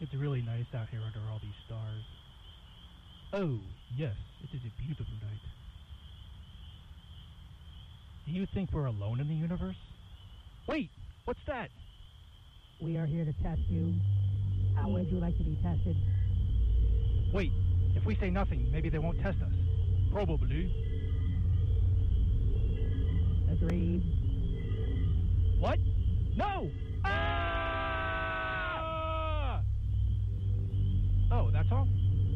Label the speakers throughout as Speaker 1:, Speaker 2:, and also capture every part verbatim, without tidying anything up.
Speaker 1: It's really nice out here under all these stars. Oh, yes, it is a beautiful night. Do you think we're alone in the universe? Wait, what's that?
Speaker 2: We are here to test you. How would you like to be tested?
Speaker 1: Wait, if we say nothing, maybe they won't test us. Probably.
Speaker 2: Agreed.
Speaker 1: What? No! Ah! Oh, that's all?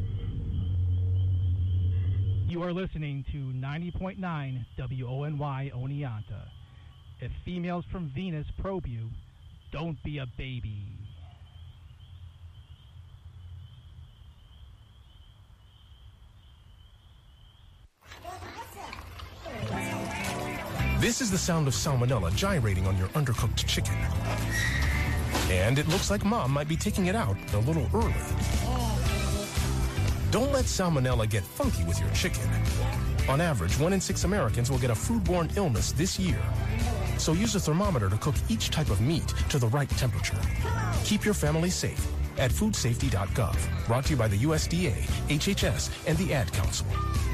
Speaker 1: You are listening to ninety point nine W O N Y Oneonta. If females from Venus probe you, don't be a baby.
Speaker 3: This is the sound of salmonella gyrating on your undercooked chicken. And it looks like Mom might be taking it out a little early. Don't let salmonella get funky with your chicken. On average, one in six Americans will get a foodborne illness this year. So use a thermometer to cook each type of meat to the right temperature. Keep your family safe at food safety dot gov. Brought to you by the U S D A, H H S, and the Ad Council.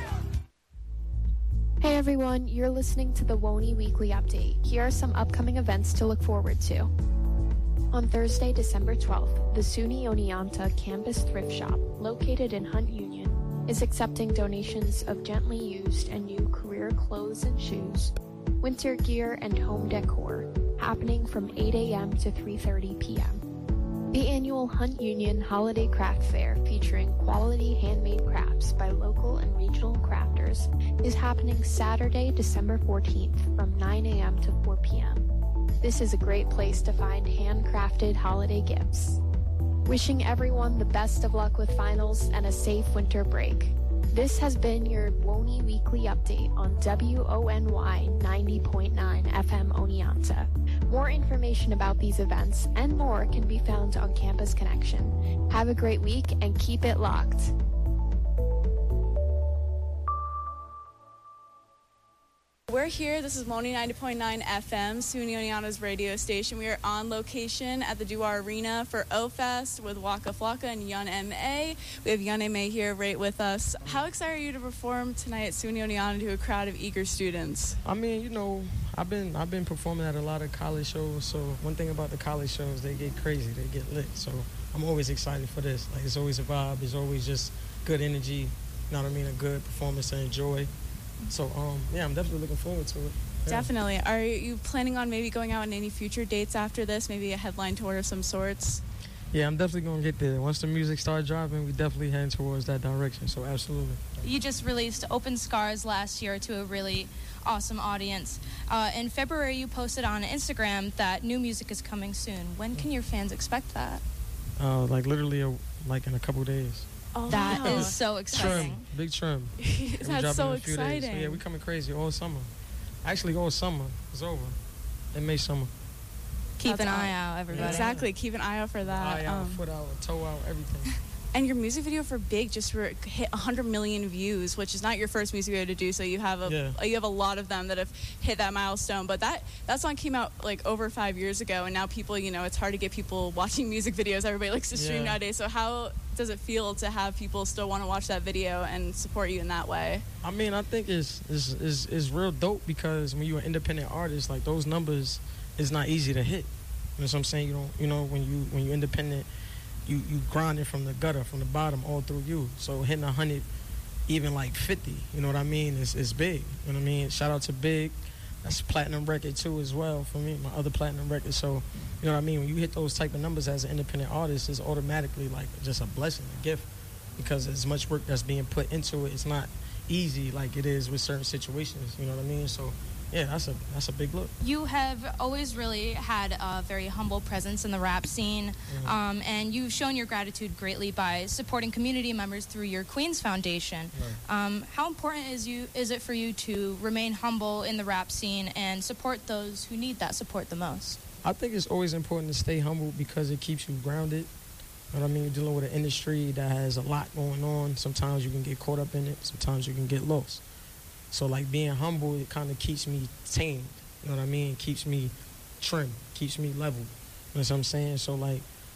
Speaker 4: Hey everyone, you're listening to the W O N Y Weekly Update. Here are some upcoming events to look forward to. On Thursday, December twelfth, the SUNY Oneonta Campus Thrift Shop, located in Hunt Union, is accepting donations of gently used and new career clothes and shoes, winter gear, and home decor, happening from eight a.m. to three thirty p.m. The annual Hunt Union Holiday Craft Fair, featuring quality handmade crafts by local and regional crafters, is happening Saturday, December fourteenth from nine a.m. to four p.m. This is a great place to find handcrafted holiday gifts. Wishing everyone the best of luck with finals and a safe winter break. This has been your W O N Y Weekly Update on W O N Y ninety point nine F M Oneonta. More information about these events and more can be found on Campus Connection. Have a great week and keep it locked.
Speaker 5: We're here. This is W O N Y ninety point nine F M, SUNY Oneonta's radio station. We are on location at the Duar Arena for O-Fest with Waka Flocka and Yun M A. We have Yun M A here right with us. How excited are you to perform tonight at SUNY Oneonta to a crowd of eager students?
Speaker 6: I mean, you know, I've been I've been performing at a lot of college shows. So one thing about the college shows, they get crazy, they get lit. So I'm always excited for this. Like, it's always a vibe. It's always just good energy. You know what I mean? A good performance to enjoy. So, um, yeah, I'm definitely looking forward to it. Yeah.
Speaker 5: Definitely. Are you planning on maybe going out on any future dates after this, maybe a headline tour of some sorts?
Speaker 6: Yeah, I'm definitely going to get there. Once the music starts dropping, we definitely heading towards that direction, so absolutely.
Speaker 7: You just released Open Scars last year to a really awesome audience. Uh, in February, you posted on Instagram that new music is coming soon. When can your fans expect that?
Speaker 6: Uh, like literally, a, like in a couple days.
Speaker 7: Oh, that wow. is so exciting.
Speaker 6: Trim, big trim.
Speaker 5: That's so exciting.
Speaker 6: So, yeah, we're coming crazy all summer. Actually, all summer. It's over. In May summer.
Speaker 7: Keep
Speaker 5: That's
Speaker 7: an
Speaker 5: all.
Speaker 7: eye out, everybody.
Speaker 5: Exactly. Keep an eye out for that.
Speaker 6: Eye out,
Speaker 5: um,
Speaker 6: foot out, toe out, everything.
Speaker 5: And your music video for Big just re- hit one hundred million views, which is not your first music video to do. So you have a
Speaker 6: yeah.
Speaker 5: you have a lot of them that have hit that milestone. But that that song came out like over five years ago, and now people, you know, it's hard to get people watching music videos. Everybody likes to stream
Speaker 6: yeah.
Speaker 5: nowadays. So how does it feel to have people still want to watch that video and support you in that way?
Speaker 6: I mean, I think it's it's it's, it's real dope, because when you're an independent artist, like, those numbers is not easy to hit. You know what I'm saying? You don't, you know, when you when you're independent, you you grinding from the gutter, from the bottom, all through you. So hitting a hundred, even like fifty, you know what I mean, is is big. You know what I mean? Shout out to Big. That's a platinum record too as well for me, my other platinum record. So, you know what I mean? When you hit those type of numbers as an independent artist, it's automatically like just a blessing, a gift, because as much work that's being put into it, it's not easy like it is with certain situations. You know what I mean? So, yeah, that's a that's a big look.
Speaker 7: You have always really had a very humble presence in the rap scene, mm-hmm. um, and you've shown your gratitude greatly by supporting community members through your Queens Foundation. Right. Um, how important is you is it for you to remain humble in the rap scene and support those who need that support the most?
Speaker 6: I think it's always important to stay humble, because it keeps you grounded. You know what I mean? You're dealing with an industry that has a lot going on. Sometimes you can get caught up in it. Sometimes you can get lost. So, like, being humble, it kind of keeps me tamed, you know what I mean? It keeps me trim, keeps me level, you know what I'm saying? So, like,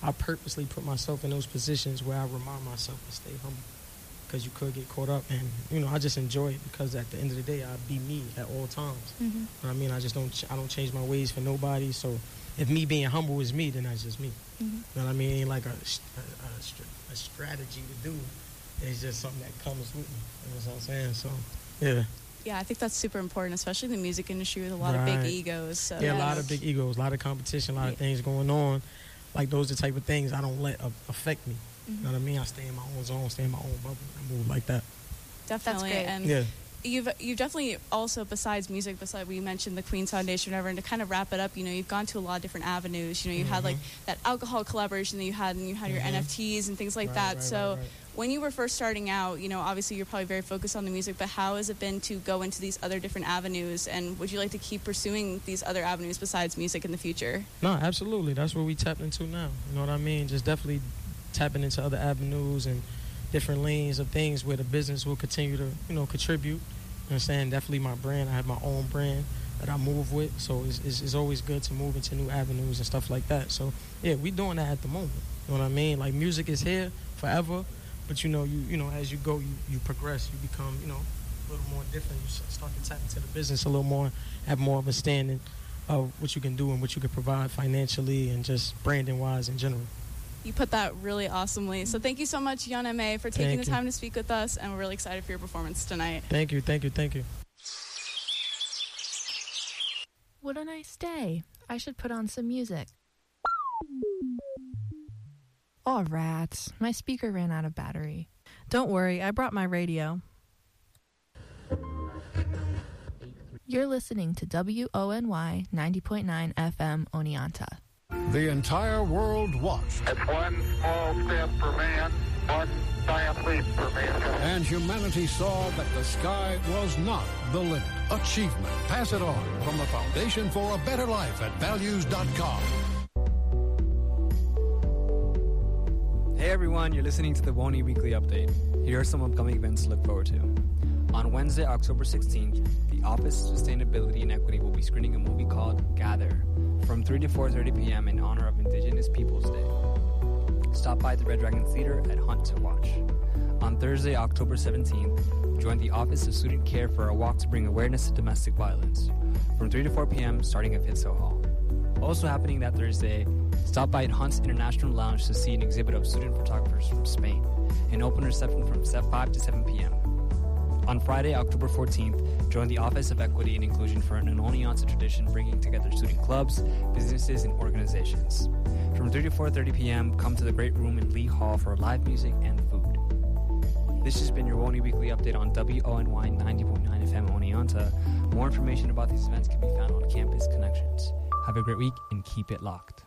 Speaker 6: I purposely put myself in those positions where I remind myself to stay humble, because you could get caught up, and you know I just enjoy it because at the end of the day I be me at all times. Mm-hmm. You know what I mean, I just don't ch- I don't change my ways for nobody. So if me being humble is me, then that's just me. Mm-hmm. You know what I mean? It ain't like a, a, a, a strategy to do. It's just something that comes with me. You know what I'm saying? So yeah.
Speaker 5: Yeah, I think that's super important, especially in the music industry with a lot
Speaker 6: right.
Speaker 5: of big egos. So.
Speaker 6: Yeah, yes. a lot of big egos, a lot of competition, a lot yeah. of things going on. Like those are the type of things I don't let uh, affect me. Mm-hmm. You know what I mean? I stay in my own zone, stay in my own bubble, and move like that.
Speaker 5: Definitely.
Speaker 7: That's great.
Speaker 5: And
Speaker 6: yeah.
Speaker 5: You've you've definitely also, besides music, besides we mentioned the Queens Foundation, whatever, and to kind of wrap it up, you know, you've gone to a lot of different avenues. You know, you mm-hmm. had like that alcohol collaboration that you had, and you had mm-hmm. your N F Ts and things like
Speaker 6: right,
Speaker 5: that.
Speaker 6: Right,
Speaker 5: so
Speaker 6: right, right.
Speaker 5: when you were first starting out, you know, obviously you're probably very focused on the music, but how has it been to go into these other different avenues, and would you like to keep pursuing these other avenues besides music in the future?
Speaker 6: No, absolutely. That's what we tapped into now. You know what I mean? Just definitely tapping into other avenues and different lanes of things where the business will continue to, you know, contribute. You know what I'm saying? Definitely my brand. I have my own brand that I move with, so it's, it's, it's always good to move into new avenues and stuff like that. So, yeah, we doing that at the moment. You know what I mean? Like, music is here forever, but, you know, you you know, as you go, you, you progress. You become, you know, a little more different. You start to tap into the business a little more, have more of a standing of what you can do and what you can provide financially and just branding-wise in general.
Speaker 5: You put that really awesomely. So thank you so much, Young M A, for taking
Speaker 6: thank
Speaker 5: the
Speaker 6: you.
Speaker 5: time to speak with us, and we're really excited for your performance tonight.
Speaker 6: Thank you, thank you, thank you.
Speaker 8: What a nice day. I should put on some music. Oh, rats. My speaker ran out of battery. Don't worry, I brought my radio. You're listening to W O N Y ninety point nine F M Oneonta.
Speaker 9: The entire world watched.
Speaker 10: It's one small step for man, one giant leap for mankind.
Speaker 9: And humanity saw that the sky was not the limit. Achievement. Pass it on from the Foundation for a Better Life at values dot com.
Speaker 11: Hey everyone, you're listening to the WONY Weekly Update. Here are some upcoming events to look forward to. On Wednesday, October sixteenth, the Office of Sustainability and Equity will be screening a movie called Gather from three to four thirty p.m. in honor of Indigenous Peoples Day. Stop by the Red Dragon Theater at Hunt to watch. On Thursday, October seventeenth, join the Office of Student Care for a walk to bring awareness to domestic violence from three to four p.m. starting at Fitzo Hall. Also happening that Thursday, stop by at Hunt's International Lounge to see an exhibit of student photographers from Spain. An open reception from five to seven p.m. On Friday, October fourteenth, join the Office of Equity and Inclusion for an Oneonta tradition bringing together student clubs, businesses, and organizations. From three to four thirty p.m., come to the Great Room in Lee Hall for live music and food. This has been your WONY Weekly Update on W O N Y ninety point nine F M Oneonta. More information about these events can be found on Campus Connections. Have a great week and keep it locked.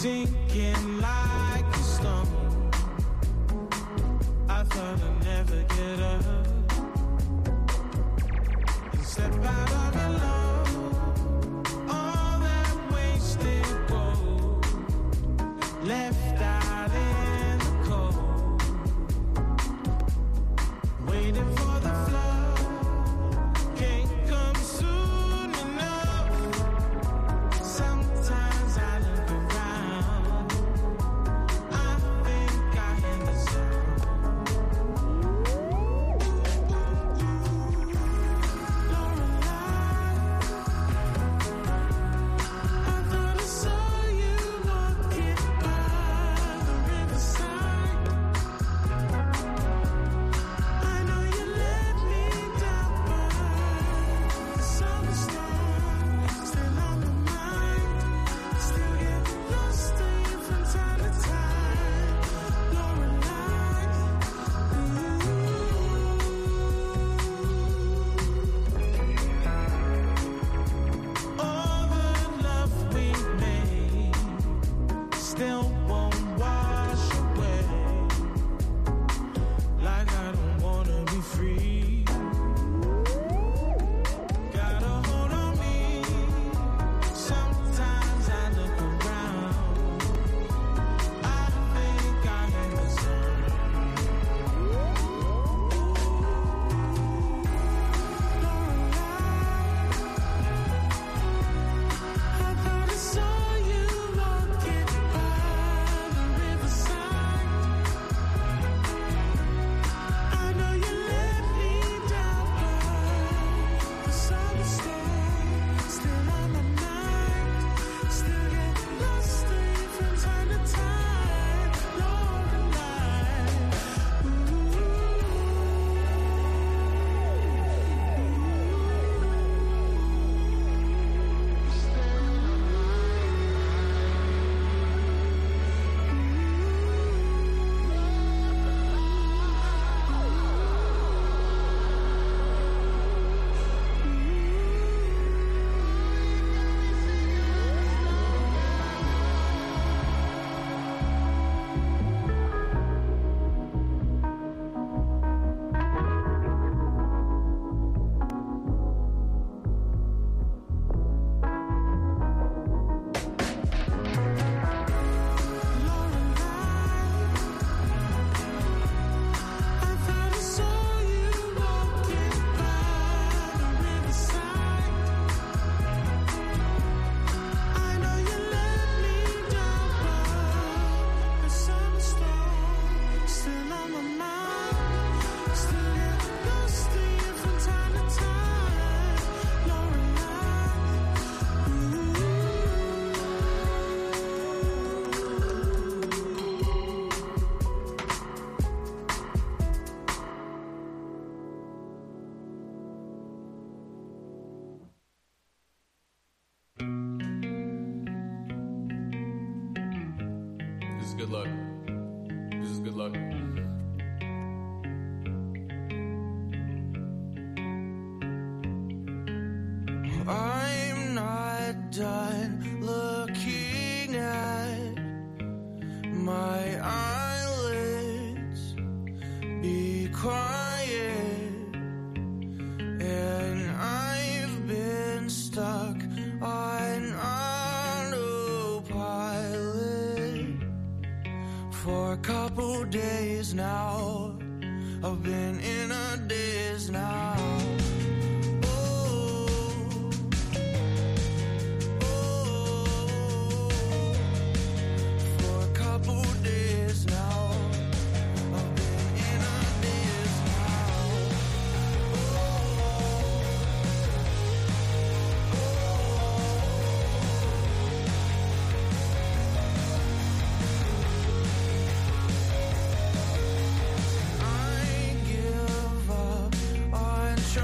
Speaker 12: sinking like a stone. I thought I'd never get up and step out of my love. All that wasted gold left out in the cold, waiting for the flood. Can't come soon enough. Sometimes I look around, I think I hear the sound. I thought I saw you walking by the riverside. I know you let me down, but the summer storm still on my mind. Still get lost in you from time to time. Lorelei, all the love we made still won't wash away. Like I don't wanna be free. Got a hold on me. Sometimes I look around, I think I hear the sound. I thought I saw you walking by the riverside. I know you let me down, but the summer storm still on my mind. Still get lost in you from time to time. Lorelei, I thought I saw you walking by the riverside. I know you let me down, but the summer storm still on my mind. Still get lost in you from time to time. Lorelei,
Speaker 13: This is good luck. This is good luck.
Speaker 12: I'm not done looking at my eyelids. Be quiet, and I've been stuck on autopilot for a couple days now. I've been in a daze now. For a couple days now, I've been in a daze now. I give up on trying.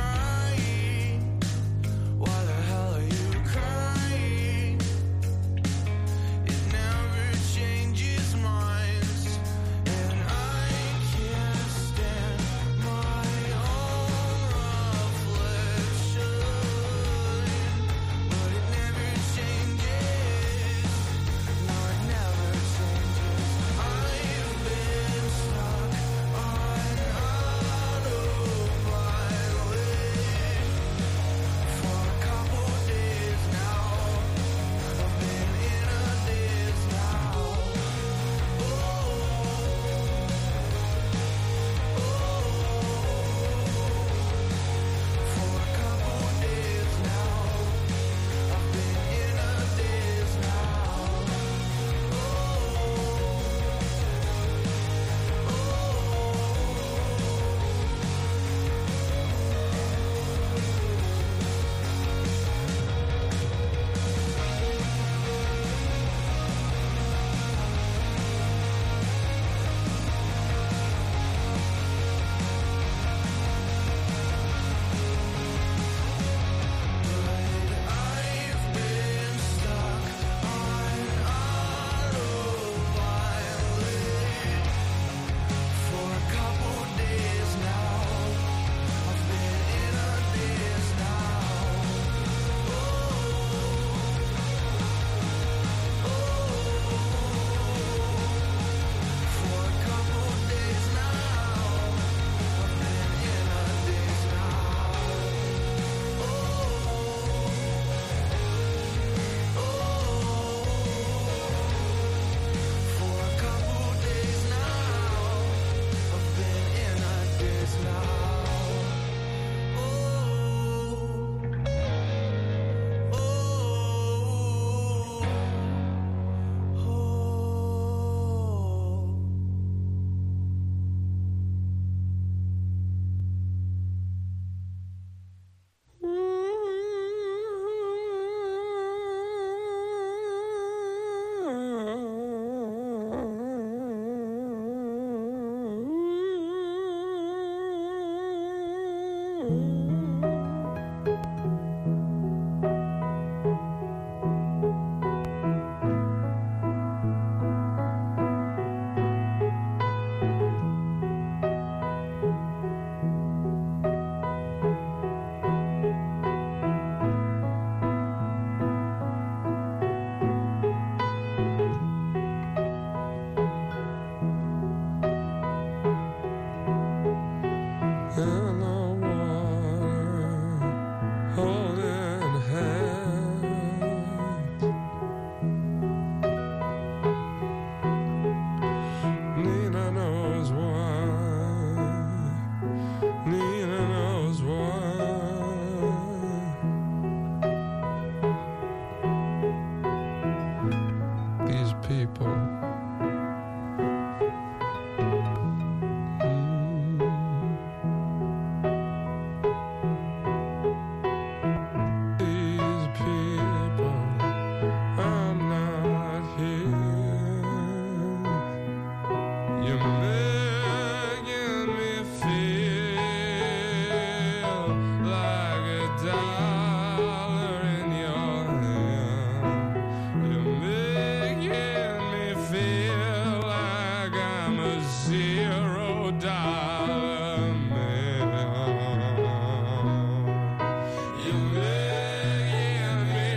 Speaker 14: people. These people, I'm not here. You're making me feel like a dollar in your hand. You're making me feel like I'm a zero dollar man. You're making me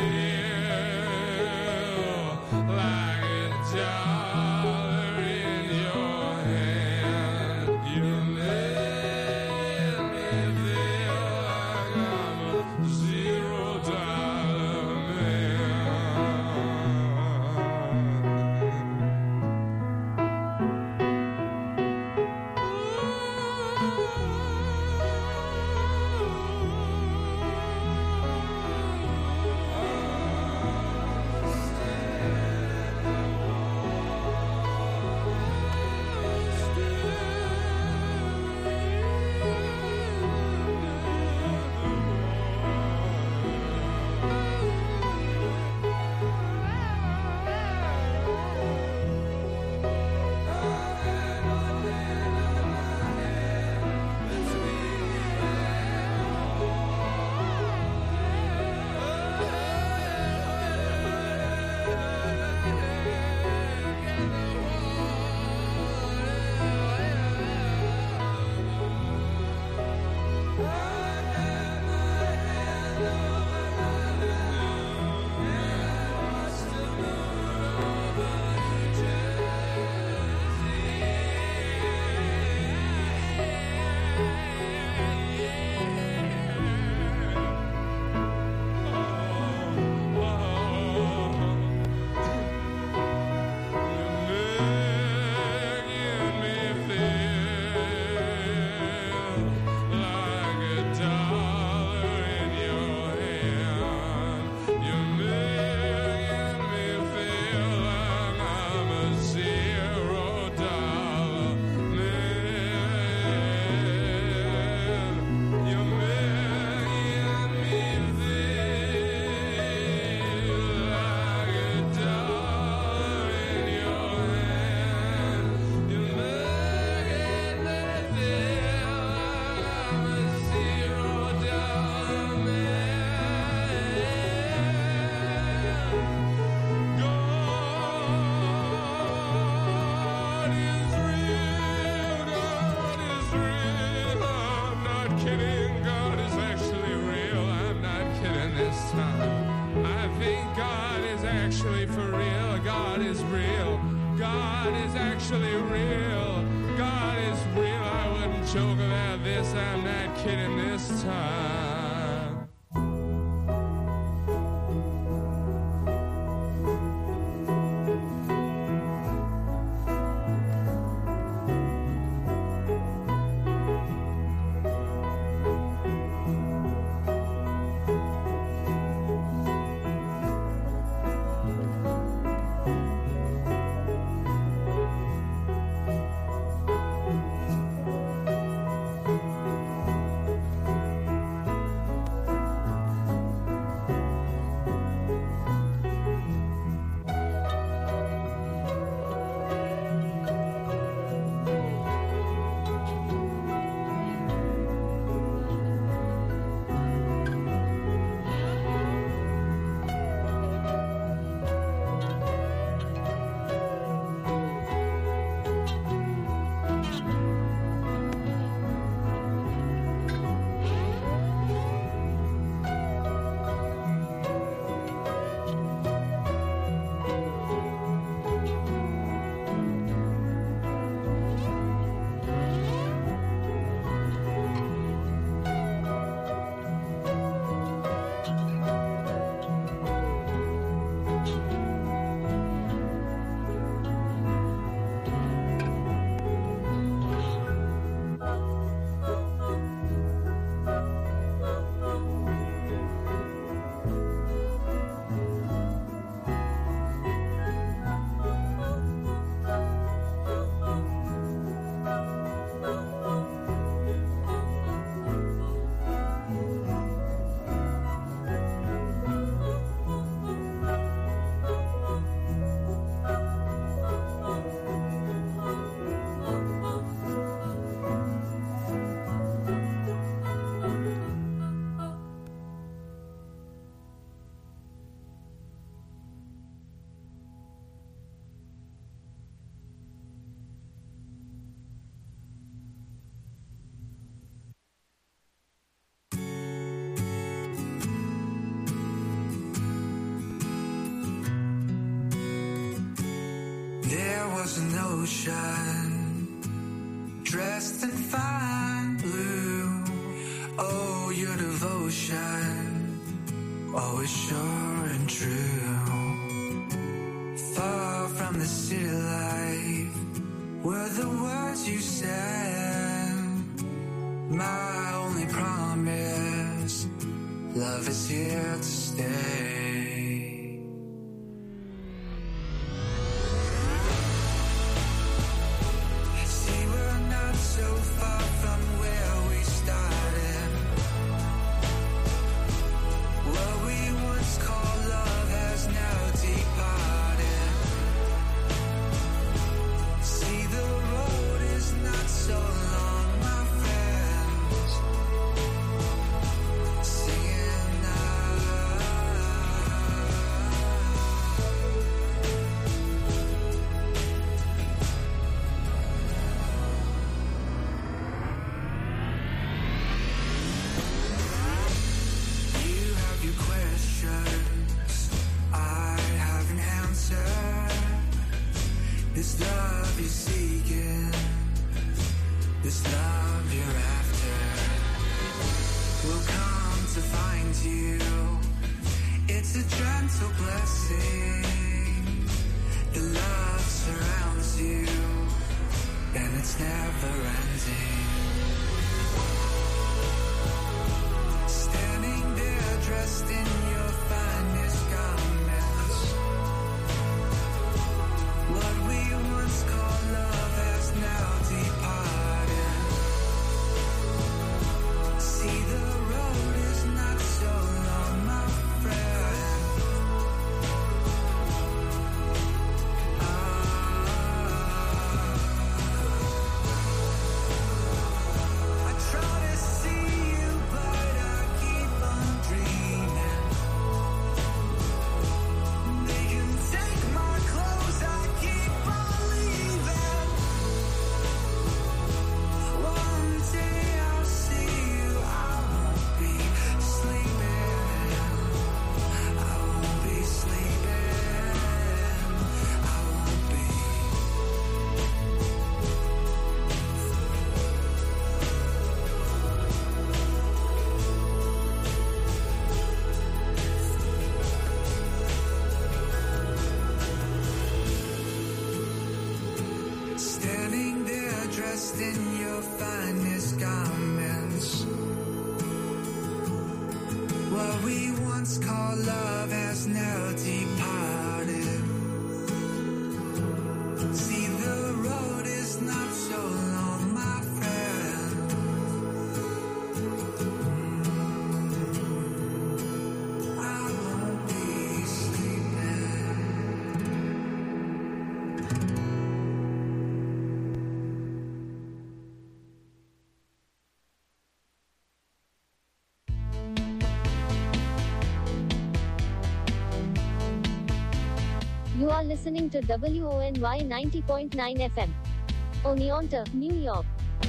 Speaker 14: feel like a dollar in your hand. You're making me feel like I'm a zero dollar man. Actually for real, God is real. God is actually real. God is real. I wouldn't joke about this. I'm not kidding this time.
Speaker 12: was an ocean dressed in fine blue. Oh, your devotion, always sure and true. Far from the city life were the words you said. My only promise, love is here to stay. See, we're not so far from where we started. What we once called love has now departed. See, the road is not so long, my friends. Singing you have your questions, I have an answer. This love you're seeking, this love you're after, will come to find you. It's a gentle blessing. The love surrounds you, and it's never ending. Standing there dressed in your finest garments. What we once called love has now departed. See, the road is not so long, my friend. I try to see you, but I keep on dreaming. They can take my clothes, I keep on leaving. One day I'll see you, I won't be sleeping. I won't be sleeping. I won't be. Standing there dressed in your finest garments. What we once called love has now departed. See, the road is not so long, my friend. I won't be sleeping.
Speaker 15: You are listening to W O N Y ninety point nine F M. Oneonta, New York.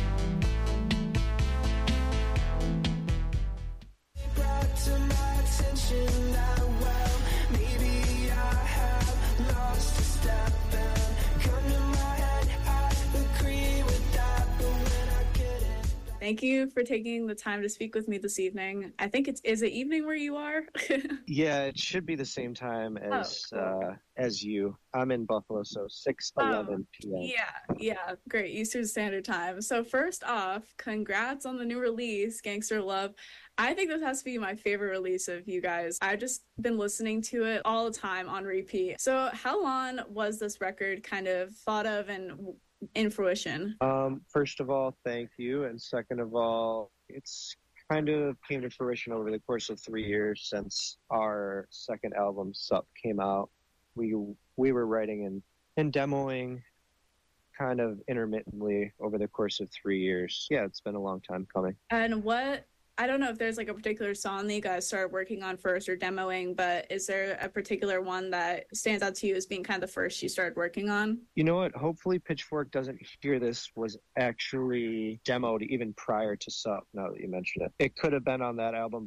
Speaker 12: Brought to my attention that, well, maybe I have lost a step and gun in my head, I agree with that, but when I get it.
Speaker 5: Thank you for taking the time to speak with me this evening. I think it's is it evening where you are?
Speaker 16: Yeah, it should be the same time as
Speaker 5: Oh, cool.
Speaker 16: uh, as you. I'm in Buffalo, so six eleven p m.
Speaker 5: Yeah, yeah, great. Eastern Standard Time. So first off, congrats on the new release, Gangster Love. I think this has to be my favorite release of you guys. I've just been listening to it all the time on repeat. So how long was this record kind of thought of and in fruition?
Speaker 16: Um, first of all, thank you, and second of all, it's kind of came to fruition over the course of three years since our second album, Sup, came out. We we were writing and, and demoing kind of intermittently over the course of three years. Yeah, it's been a long time coming.
Speaker 5: And what, I don't know if there's like a particular song that you guys started working on first or demoing, but is there a particular one that stands out to you as being kind of the first you started working on?
Speaker 16: You know what? Hopefully Pitchfork doesn't hear this was actually demoed even prior to Sup, now that you mention it. It could have been on that album, but it,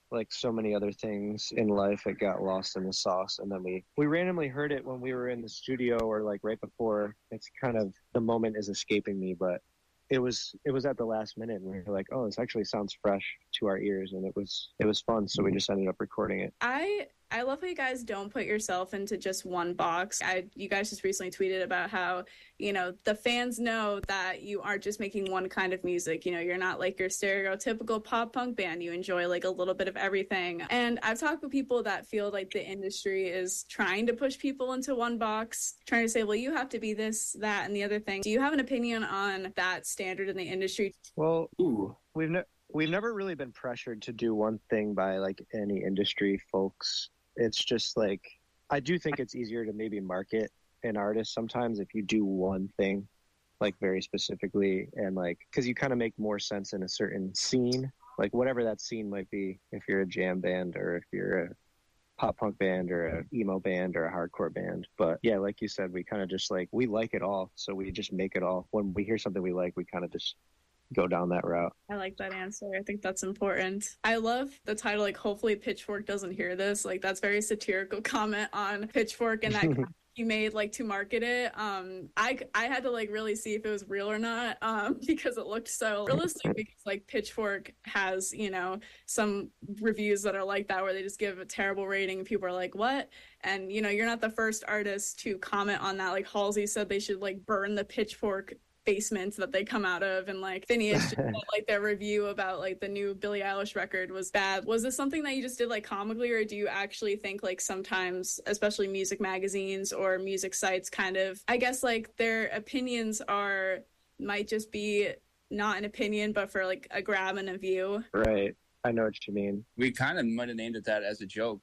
Speaker 16: like so many other things in life, it got lost in the sauce. And then we, we randomly heard it when we were in the studio or like right before. It's kind of, the moment is escaping me, but it was it was at the last minute, and we were like, oh, this actually sounds fresh to our ears, and it was it was fun, so we just ended up recording it.
Speaker 5: I I love how you guys don't put yourself into just one box. I you guys just recently tweeted about how, you know, the fans know that you aren't just making one kind of music. You know, you're not like your stereotypical pop punk band. You enjoy like a little bit of everything. And I've talked with people that feel like the industry is trying to push people into one box, trying to say, well, you have to be this, that, and the other thing. Do you have an opinion on that standard in the industry?
Speaker 16: Well, ooh, we've ne- we've never really been pressured to do one thing by like any industry folks. It's just like, I do think it's easier to maybe market an artist sometimes if you do one thing, like very specifically, and like, because you kind of make more sense in a certain scene, like whatever that scene might be, if you're a jam band or if you're a pop punk band or a emo band or a hardcore band. But yeah, like you said, we kind of just like, we like it all, so we just make it all. When we hear something we like, we kind of just go down that route.
Speaker 5: I like that answer. I think that's important. I love the title, like, hopefully Pitchfork doesn't hear this. Like, that's very satirical comment on Pitchfork and that you made, like, to market it. Um, I, I had to, like, really see if it was real or not, um, because it looked so realistic, because, like, Pitchfork has, you know, some reviews that are like that, where they just give a terrible rating and people are like, what? And, you know, you're not the first artist to comment on that. Like, Halsey said they should, like, burn the Pitchfork basements that they come out of, and like Phineas just said, like, their review about like the new Billie Eilish record was bad. Was this something that you just did like comically, or do you actually think like sometimes, especially music magazines or music sites, kind of, I guess, like their opinions are might just be not an opinion but for like a grab and a view?
Speaker 16: Right, I know what you mean.
Speaker 17: We kind of might have named it that as a joke,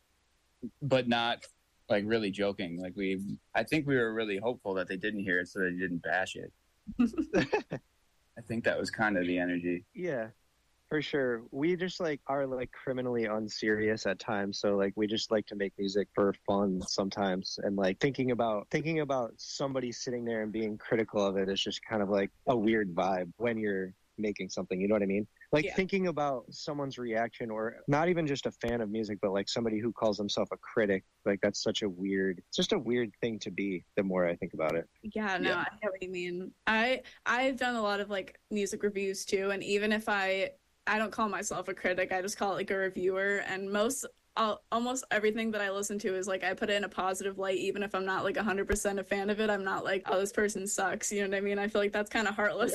Speaker 17: but not like really joking. Like, we I think we were really hopeful that they didn't hear it so they didn't bash it. I think that was kind of the energy.
Speaker 16: Yeah, for sure. We just like are like criminally unserious at times, so like we just like to make music for fun sometimes, and like thinking about thinking about somebody sitting there and being critical of it is just kind of like a weird vibe when you're making something, you know what I mean? Like, yeah. Thinking about someone's reaction, or not even just a fan of music, but like somebody who calls himself a critic, like that's such a weird, it's just a weird thing to be, the more I think about it.
Speaker 5: Yeah, no, yeah. I get what you mean. I, I've done a lot of like music reviews too, and even if I, I don't call myself a critic, I just call it like a reviewer, and most I'll, almost everything that I listen to is like I put it in a positive light, even if I'm not like one hundred percent a fan of it. I'm not like, oh, this person sucks, you know what I mean? I feel like that's kind of heartless.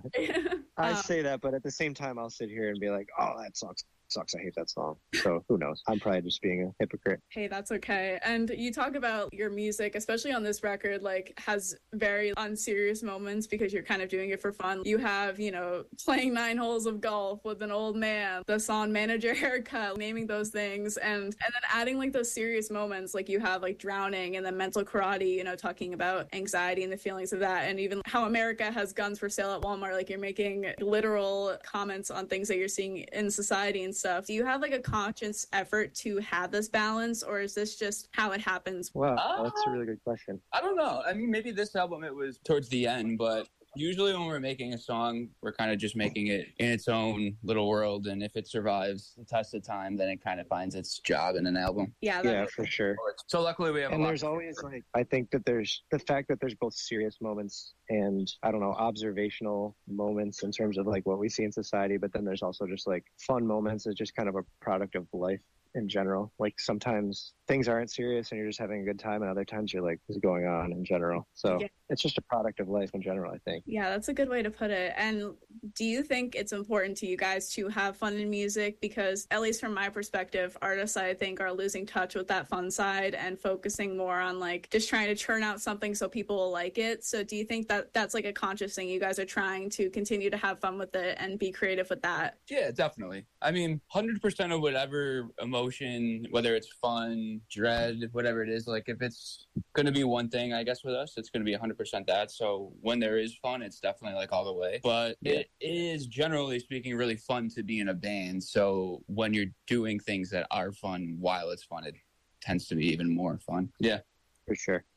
Speaker 16: I
Speaker 5: um,
Speaker 16: say that, but at the same time I'll sit here and be like, oh, that sucks sucks I hate that song. So who knows? I'm probably just being a hypocrite.
Speaker 5: Hey, that's okay. And you talk about your music, especially on this record, like has very unserious moments because you're kind of doing it for fun. You have, you know, playing nine holes of golf with an old man, the song Manager Haircut, naming those things, and and then adding like those serious moments, like you have like Drowning and then Mental Karate, you know, talking about anxiety and the feelings of that, and even how America has guns for sale at Walmart. Like, you're making literal comments on things that you're seeing in society and stuff. Do you have like a conscious effort to have this balance, or is this just how it happens?
Speaker 16: Wow, uh, that's a really good question.
Speaker 17: I don't know. I mean, maybe this album, it was towards the end, but usually when we're making a song, we're kind of just making it in its own little world, and if it survives the test of time, then it kind of finds its job in an album.
Speaker 5: Yeah,
Speaker 16: yeah, for sure.
Speaker 17: So luckily we have
Speaker 16: and
Speaker 17: a lot
Speaker 16: there's always like, I think that there's the fact that there's both serious moments and, I don't know, observational moments in terms of like what we see in society, but then there's also just like fun moments. It's just kind of a product of life in general. Like, sometimes things aren't serious and you're just having a good time, and other times you're like, what's going on in general? So yeah. It's just a product of life in general, I think.
Speaker 5: Yeah, that's a good way to put it. And do you think it's important to you guys to have fun in music? Because at least from my perspective, artists, I think, are losing touch with that fun side and focusing more on like just trying to churn out something so people will like it. So do you think that that's like a conscious thing? You guys are trying to continue to have fun with it and be creative with that?
Speaker 17: Yeah, definitely. I mean, one hundred percent of whatever emotion, whether it's fun, dread, whatever it is, like if it's going to be one thing, I guess with us, it's going to be one hundred percent that. So when there is fun, it's definitely like all the way. But it is, generally speaking, really fun to be in a band. So when you're doing things that are fun while it's fun, it tends to be even more fun. Yeah.
Speaker 16: For sure.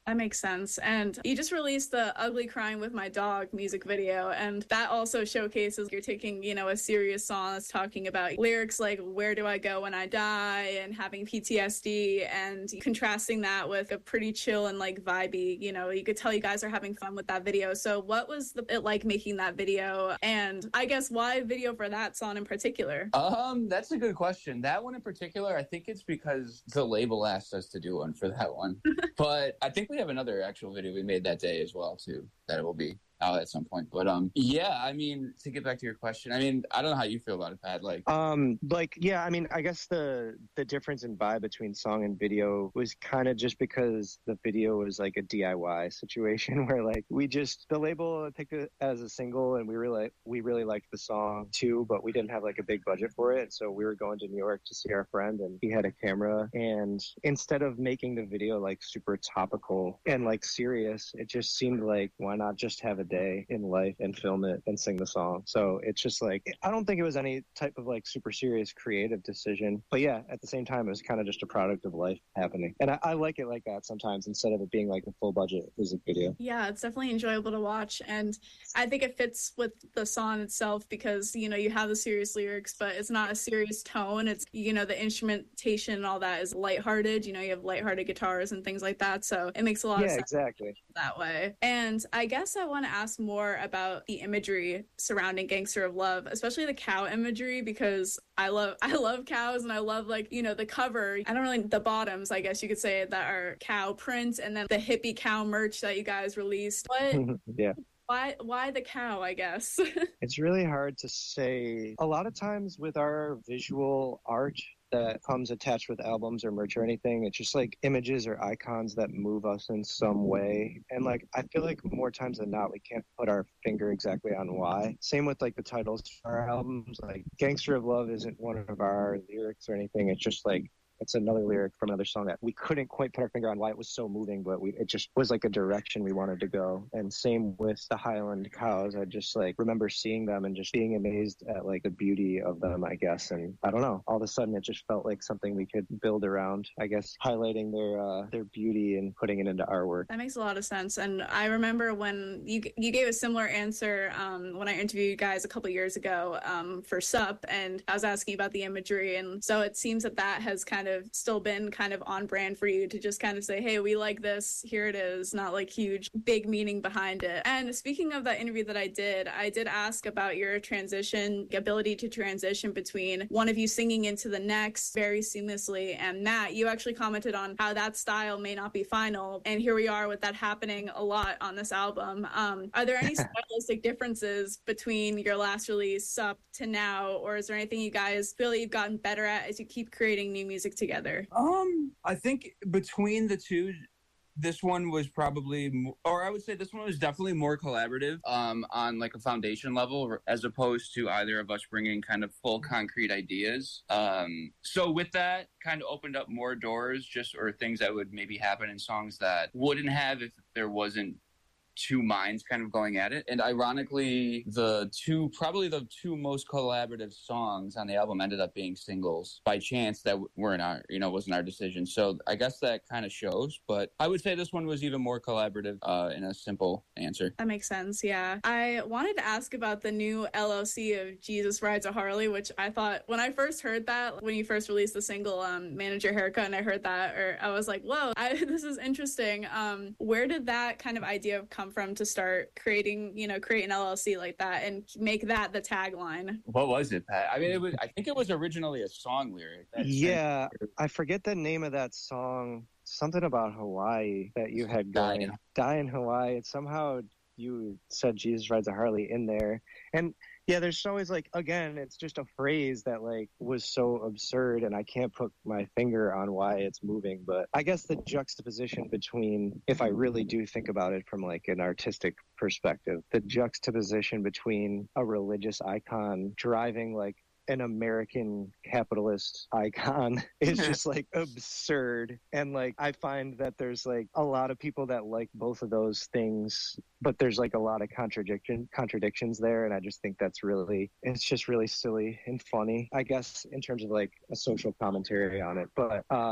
Speaker 5: That makes sense. And you just released the Ugly Crying with My Dog music video, and that also showcases you're taking, you know, a serious song that's talking about lyrics like where do I go when I die and having P T S D, and contrasting that with a pretty chill and like vibey, you know, you could tell you guys are having fun with that video. So what was the, it like making that video? And I guess why video for that song in particular?
Speaker 17: Um, that's a good question. That one in particular, I think it's because the label asked us to do one for that one. But I think we have another actual video we made that day as well too, that will be out at some point. But um yeah, I mean, to get back to your question, I mean, I don't know how you feel about it, Pat. Like
Speaker 16: um like yeah, I mean, I guess the the difference in vibe between song and video was kind of just because the video was like a D I Y situation where like we just the label picked it as a single, and we really we really liked the song too, but we didn't have like a big budget for it, so we were going to New York to see our friend, and he had a camera, and instead of making the video like super topical and like serious, it just seemed like why not just have a day in life and film it and sing the song. So it's just like, I don't think it was any type of like super serious creative decision, but yeah, at the same time it was kind of just a product of life happening, and I, I like it like that sometimes instead of it being like a full budget music video.
Speaker 5: Yeah, it's definitely enjoyable to watch, and I think it fits with the song itself because, you know, you have the serious lyrics, but it's not a serious tone. It's, you know, the instrumentation and all that is lighthearted. You know, you have lighthearted guitars and things like that, so it makes a lot
Speaker 16: yeah,
Speaker 5: of sense
Speaker 16: exactly
Speaker 5: that way. And I guess I want to ask more about the imagery surrounding Gangster of Love, especially the cow imagery, because I love I love cows, and I love, like, you know, the cover. I don't really, the bottoms, I guess you could say, that are cow prints, and then the hippie cow merch that you guys released. What?
Speaker 16: yeah.
Speaker 5: Why why the cow, I guess?
Speaker 16: It's really hard to say. A lot of times with our visual art that comes attached with albums or merch or anything, it's just like images or icons that move us in some way. And like, I feel like more times than not, we can't put our finger exactly on why. Same with like the titles for our albums. Like Gangster of Love isn't one of our lyrics or anything. It's just like, it's another lyric from another song that we couldn't quite put our finger on why it was so moving, but we, it just was like a direction we wanted to go. And same with the Highland cows. I just like remember seeing them and just being amazed at like the beauty of them, I guess. And I don't know, all of a sudden it just felt like something we could build around, I guess, highlighting their uh, their beauty and putting it into artwork.
Speaker 5: That makes a lot of sense. And I remember when you you gave a similar answer um, when I interviewed you guys a couple years ago um, for S U P, and I was asking about the imagery. And so it seems that that has kind of of still been kind of on brand for you to just kind of say, hey, we like this, here it is, not like huge big meaning behind it. And speaking of that interview that I did, I did ask about your transition, ability to transition between one of you singing into the next very seamlessly. And Matt, you actually commented on how that style may not be final, and here we are with that happening a lot on this album. Um, are there any stylistic differences between your last release up to now, or is there anything you guys feel you've gotten better at as you keep creating new music together?
Speaker 17: Um, I think between the two, this one was probably, or I would say this one was definitely more collaborative um, on like a foundation level, as opposed to either of us bringing kind of full concrete ideas. Um, so with that, kind of opened up more doors, just or things that would maybe happen in songs that wouldn't have if there wasn't two minds kind of going at it. And ironically, the two, probably the two most collaborative songs on the album ended up being singles by chance that weren't our, you know, wasn't our decision. So I guess that kind of shows, but I would say this one was even more collaborative uh, in a simple answer.
Speaker 5: That makes sense, yeah. I wanted to ask about the new L L C of Jesus Rides a Harley, which I thought, when I first heard that, when you first released the single, um, Manager Haircut, and I heard that, or I was like, whoa, I, this is interesting. Um, where did that kind of idea come from to start creating, you know, create an L L C like that and make that the tagline?
Speaker 17: What was it, Pat? I mean, it was, I think it was originally a song lyric. That's
Speaker 16: yeah, I forget the name of that song. Something about Hawaii that you had going. Die in, Die in Hawaii. It's somehow you said Jesus Rides a Harley in there. And yeah, there's always like, again, it's just a phrase that like was so absurd, and I can't put my finger on why it's moving. But I guess the juxtaposition between, if I really do think about it from like an artistic perspective, the juxtaposition between a religious icon driving like an American capitalist icon is just like absurd. And like, I find that there's like a lot of people that like both of those things, but there's like a lot of contradiction contradictions there. And I just think that's really, it's just really silly and funny, I guess, in terms of like a social commentary on it. But uh,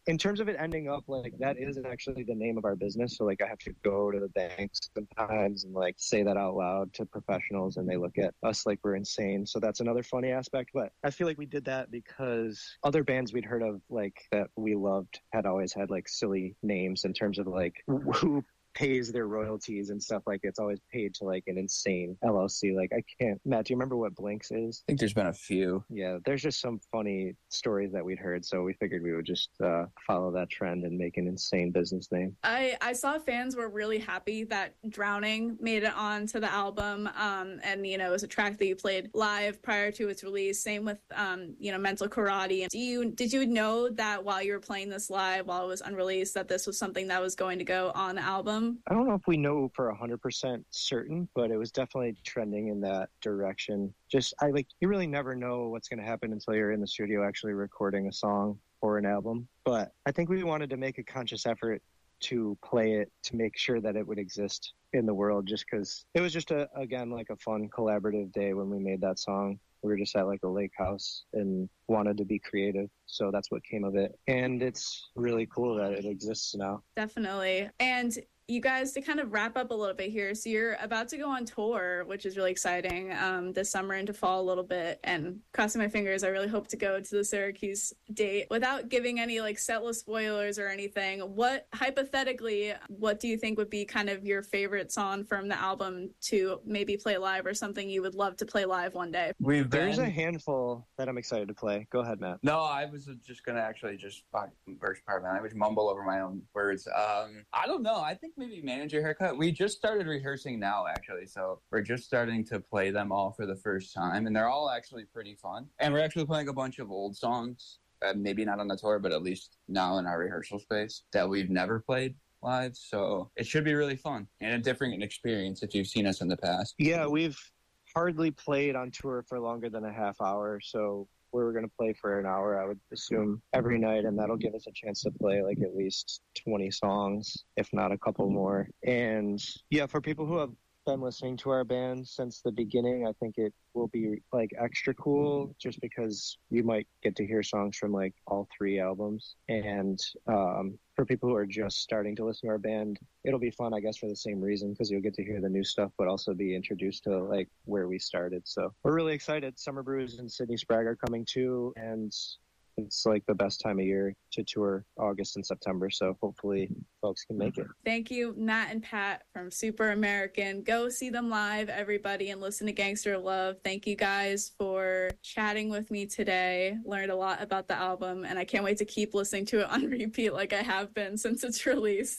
Speaker 16: in terms of it ending up, like, that is actually the name of our business. So, like, I have to go to the banks sometimes and, like, say that out loud to professionals, and they look at us like we're insane. So that's another funny aspect. But I feel like we did that because other bands we'd heard of, like, that we loved had always had, like, silly names in terms of, like, who pays their royalties and stuff. Like, it's always paid to, like, an insane L L C. Like, I can't, Matt, do you remember what Blinks is?
Speaker 17: I think there's been a few.
Speaker 16: Yeah, there's just some funny stories that we'd heard, so we figured we would just uh, follow that trend and make an insane business name.
Speaker 5: I, I saw fans were really happy that Drowning made it onto the album, um, and, you know, it was a track that you played live prior to its release. Same with, um, you know, Mental Karate. Do you, did you know that while you were playing this live, while it was unreleased, that this was something that was going to go on the album?
Speaker 16: I don't know if we know for one hundred percent certain, but it was definitely trending in that direction. Just, I like, you really never know what's going to happen until you're in the studio actually recording a song or an album. But I think we wanted to make a conscious effort to play it, to make sure that it would exist in the world, just because it was just, a again, like a fun collaborative day when we made that song. We were just at like a lake house and wanted to be creative. So that's what came of it. And it's really cool that it exists now.
Speaker 5: Definitely. And you guys, to kind of wrap up a little bit here, so you're about to go on tour, which is really exciting, um, this summer into fall a little bit. And crossing my fingers, I really hope to go to the Syracuse date. Without giving any like set list spoilers or anything, what, hypothetically, what do you think would be kind of your favorite song from the album to maybe play live, or something you would love to play live one day?
Speaker 17: We've
Speaker 16: There's
Speaker 17: been...
Speaker 16: a handful that I'm excited to play. Go ahead, Matt.
Speaker 17: No, I was just going to actually just burst part, man. I would mumble over my own words. Um, I don't know. I think maybe Manager Haircut. We just started rehearsing now, actually. So we're just starting to play them all for the first time. And they're all actually pretty fun. And we're actually playing a bunch of old songs. Uh, maybe not on the tour, but at least now in our rehearsal space that we've never played live. So it should be really fun and a different experience if you've seen us in the past.
Speaker 16: Yeah, we've hardly played on tour for longer than a half hour. So we were going to play for an hour, I would assume, every night, and that'll give us a chance to play like at least twenty songs, if not a couple more. And yeah, for people who have been listening to our band since the beginning, I think it will be like extra cool just because you might get to hear songs from like all three albums. And um, for people who are just starting to listen to our band, it'll be fun, I guess, for the same reason, because you'll get to hear the new stuff, but also be introduced to like where we started. So we're really excited. Summer Brews and Sydney Sprague are coming too, and it's like the best time of year to tour, August and September. So hopefully folks can make it.
Speaker 5: Thank you, Matt and Pat from Super American. Go see them live, everybody, and listen to Gangster Love. Thank you guys for chatting with me today. Learned a lot about the album, and I can't wait to keep listening to it on repeat like I have been since its release.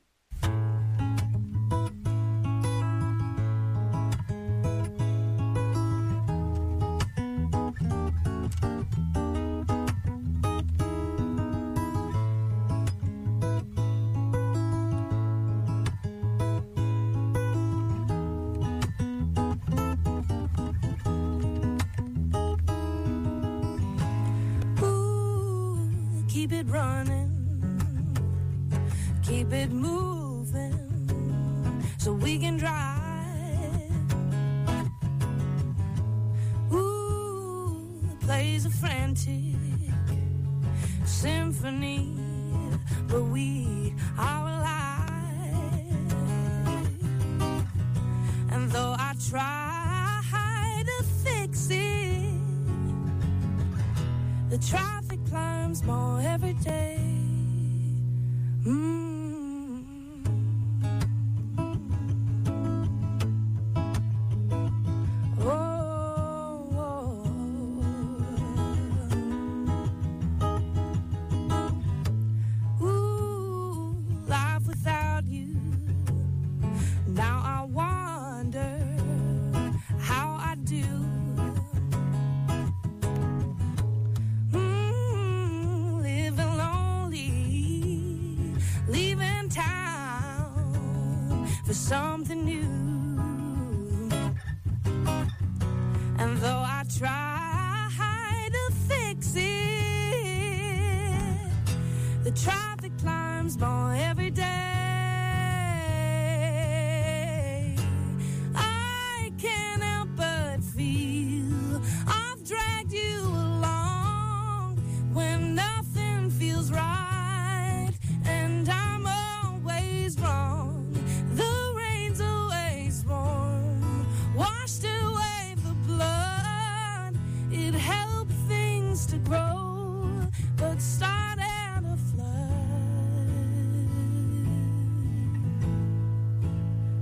Speaker 12: Keep it running, keep it moving, so we can drive. Ooh, the play's a frantic symphony, but we are alive. And though I try to fix it, the traffic climbs more every day. Mm. Oh, oh, oh. Ooh, life without you. Now I wonder how I do. For something new. And though I try to fix it, the traffic climbs more every day. I can't help but feel I've dragged you along when nothing feels right.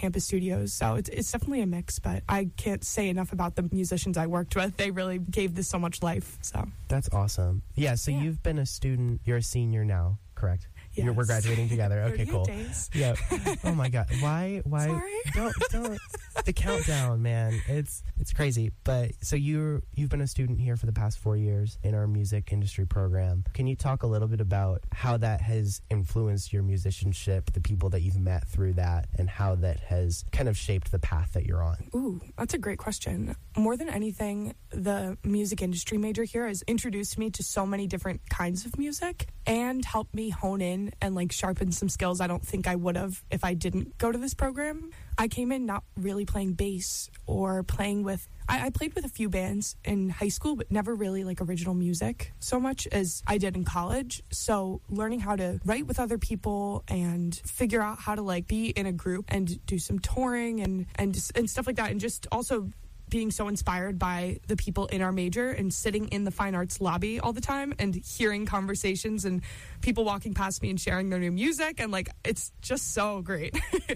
Speaker 18: campus studios. So it's, it's definitely a mix, but I can't say enough about the musicians I worked with. They really gave this so much life. So
Speaker 19: That's awesome. Yeah, so yeah. You've been a student, you're a senior now, correct?
Speaker 18: Yes.
Speaker 19: You're, we're graduating together. Okay, cool.
Speaker 18: Days.
Speaker 19: Yeah. Oh my God. Why? Why?
Speaker 18: Sorry.
Speaker 19: Don't don't. The countdown, man. It's it's crazy. But so you you've been a student here for the past four years in our music industry program. Can you talk a little bit about how that has influenced your musicianship, the people that you've met through that, and how that has kind of shaped the path that you're on?
Speaker 18: Ooh, that's a great question. More than anything, the music industry major here has introduced me to so many different kinds of music and helped me hone in and like sharpen some skills I don't think I would have if I didn't go to this program. I came in not really playing bass or playing with I, I played with a few bands in high school, but never really like original music so much as I did in college. So learning how to write with other people and figure out how to like be in a group and do some touring and and, and stuff like that, and just also being so inspired by the people in our major and sitting in the fine arts lobby all the time and hearing conversations and people walking past me and sharing their new music, and like it's just so great.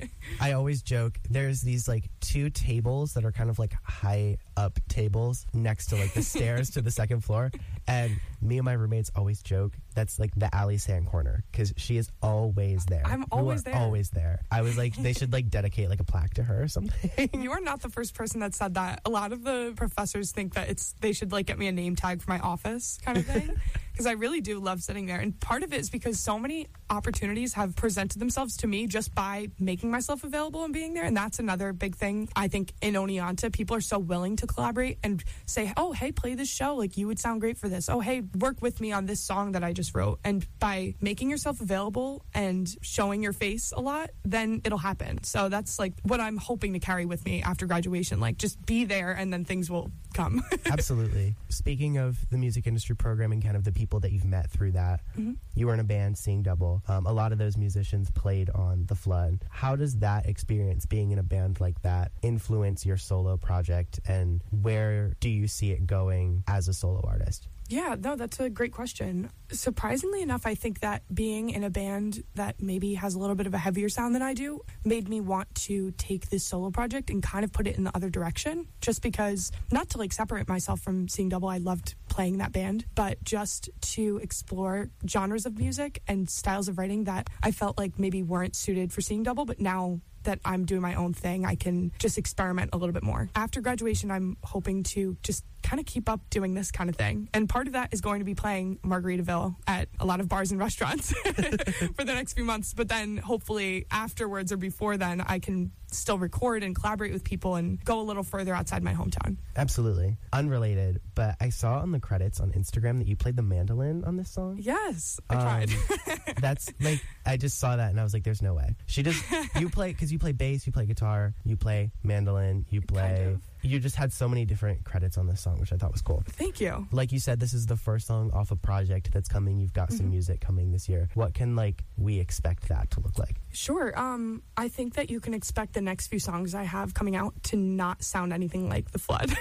Speaker 19: I always joke there's these like two tables that are kind of like high up tables next to like the stairs to the second floor, and me and my roommates always joke that's like the Allie Sand corner because she is always there.
Speaker 18: I'm always
Speaker 19: you are
Speaker 18: there.
Speaker 19: Always there. I was like, they should like dedicate like a plaque to her or something.
Speaker 18: You are not the first person that said that. A lot of the professors think that it's they should like get me a name tag for my office kind of thing. Because I really do love sitting there. And part of it is because so many opportunities have presented themselves to me just by making myself available and being there. And that's another big thing. I think in Oneonta, people are so willing to collaborate and say, oh, hey, play this show. Like, you would sound great for this. Oh, hey, work with me on this song that I just wrote. And by making yourself available and showing your face a lot, then it'll happen. So that's like what I'm hoping to carry with me after graduation. Like, just be there and then things will come.
Speaker 19: Absolutely. Speaking of the music industry program and kind of the people that you've met through that,
Speaker 18: mm-hmm.
Speaker 19: you were in a band, Seeing Double. Um, a lot of those musicians played on The Flood. How does that experience, being in a band like that, influence your solo project, and where do you see it going as a solo artist?
Speaker 18: Yeah, no, that's a great question. Surprisingly enough, I think that being in a band that maybe has a little bit of a heavier sound than I do made me want to take this solo project and kind of put it in the other direction. Just because, not to like separate myself from Seeing Double, I loved playing that band, but just to explore genres of music and styles of writing that I felt like maybe weren't suited for Seeing Double, but now that I'm doing my own thing, I can just experiment a little bit more. After graduation, I'm hoping to just kind of keep up doing this kind of thing. And part of that is going to be playing Margaritaville at a lot of bars and restaurants for the next few months. But then hopefully afterwards or before then, I can still record and collaborate with people and go a little further outside my hometown.
Speaker 19: Absolutely. Unrelated, but I saw on the credits on Instagram that you played the mandolin on this song.
Speaker 18: Yes, I
Speaker 19: um,
Speaker 18: tried.
Speaker 19: That's like, I just saw that and I was like, there's no way. She just, you play, because you play bass, you play guitar, you play mandolin, you play...
Speaker 18: Kind of.
Speaker 19: You just had so many different credits on this song, which I thought was cool.
Speaker 18: Thank you.
Speaker 19: Like you said, this is the first song off a project that's coming. You've got some
Speaker 18: Mm-hmm.
Speaker 19: music coming this year. What can, like, we expect that to look like?
Speaker 18: Sure. Um, I think that you can expect the next few songs I have coming out to not sound anything like The Flood.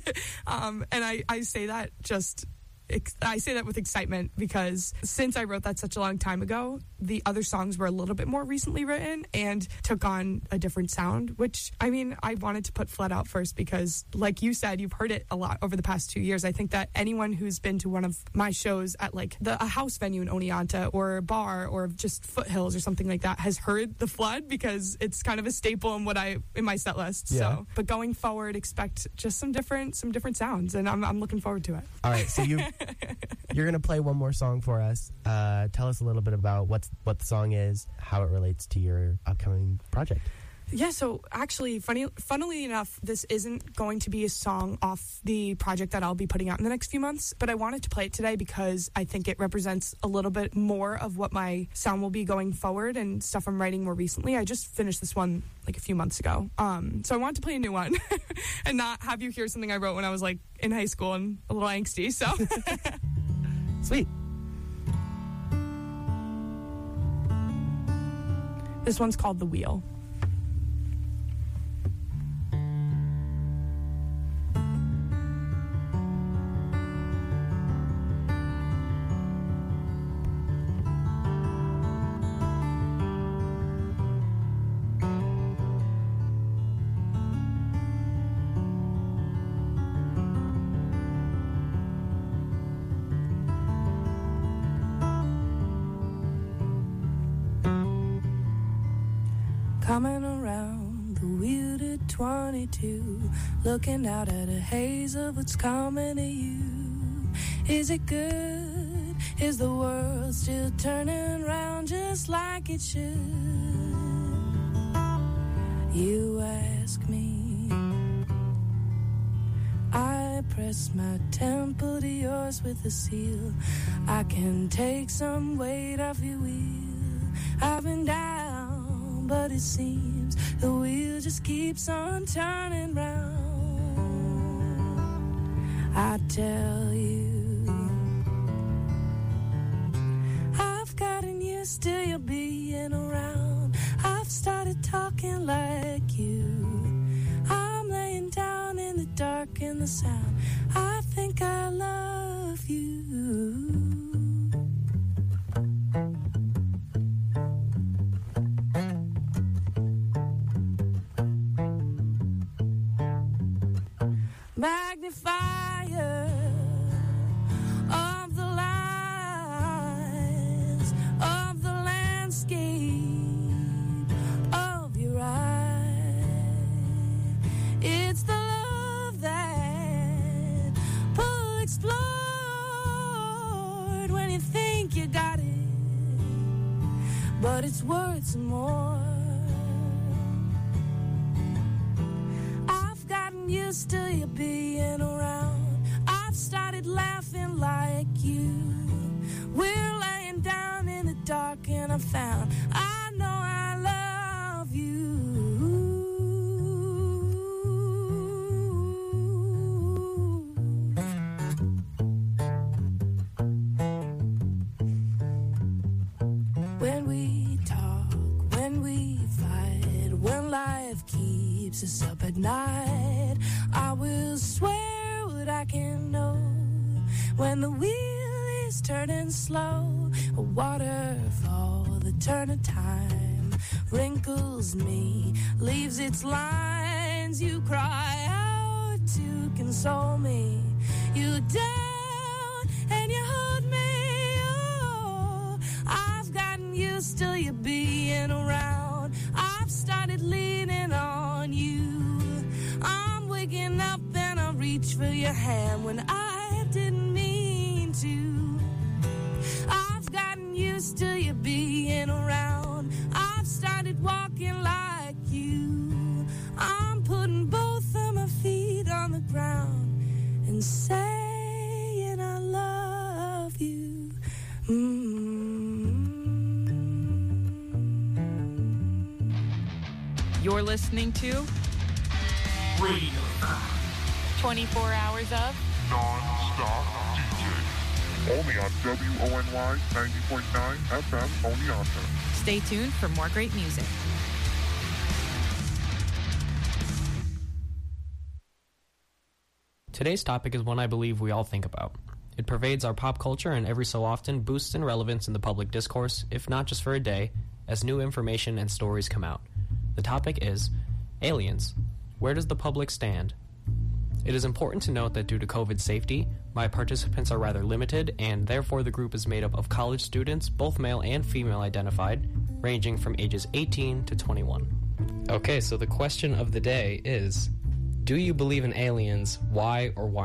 Speaker 18: um, and I, I say that just... I say that with excitement because since I wrote that such a long time ago, the other songs were a little bit more recently written and took on a different sound, which, I mean, I wanted to put Flood out first because, like you said, you've heard it a lot over the past two years. I think that anyone who's been to one of my shows at, like, the, a house venue in Oneonta or a bar or just Foothills or something like that has heard The Flood because it's kind of a staple in what I in my set list.
Speaker 19: Yeah.
Speaker 18: So, but going forward, expect just some different some different sounds, and I'm I'm looking forward to it.
Speaker 19: All right, so you... You're going to play one more song for us. Uh, tell us a little bit about what's, what the song is, how it relates to your upcoming project.
Speaker 18: Yeah, so actually, funny, funnily enough, this isn't going to be a song off the project that I'll be putting out in the next few months, but I wanted to play it today because I think it represents a little bit more of what my sound will be going forward and stuff I'm writing more recently. I just finished this one like a few months ago, um, so I wanted to play a new one and not have you hear something I wrote when I was like in high school and a little angsty, so...
Speaker 19: Sweet.
Speaker 18: This one's called The Wheel.
Speaker 12: coming around the wielded twenty-two, looking out at a haze of what's coming to you. Is it good? Is the world still turning round just like it should? You ask me. I press my temple to yours with a seal. I can take some weight off your wheel. I've been down, but it seems the wheel just keeps on turning round. I tell you, I've gotten used to you being around. I've started talking like you. I'm laying down in the dark in the sound. I think I love you. Magnifier of the lines of the landscape of your eye. It's the love that pull explored when you think you got it, but it's worth some more. I've gotten used to you being around. I've started laughing like you. We're laying down in the dark and I found I know I love you. When we talk, when we fight, when life keeps us up at night, I will swear what I can know. When the wheel is turning slow, a waterfall, the turn of time wrinkles me, leaves its lines. You cry out to console me. You down and you hold me. Oh, I've gotten used to you being around. I've started leaning on you. I'm waking up and I reach for your hand when I didn't mean to. I've gotten used to you being around. I've started walking like you. I'm putting both of my feet on the ground and saying I love you. Mm-hmm.
Speaker 20: You're listening to
Speaker 12: Radio
Speaker 20: twenty-four hours of
Speaker 21: non-stop D J. Only on W O N Y ninety point nine F M Oneonta.
Speaker 20: Stay tuned for more great music.
Speaker 22: Today's topic is one I believe we all think about. It pervades our pop culture and every so often boosts in relevance in the public discourse, if not just for a day, as new information and stories come out. The topic is aliens. Where does the public stand? It is important to note that due to COVID safety, my participants are rather limited, and therefore the group is made up of college students, both male and female identified, ranging from ages eighteen to twenty-one.
Speaker 23: Okay, so the question of the day is, do you believe in aliens? Why or why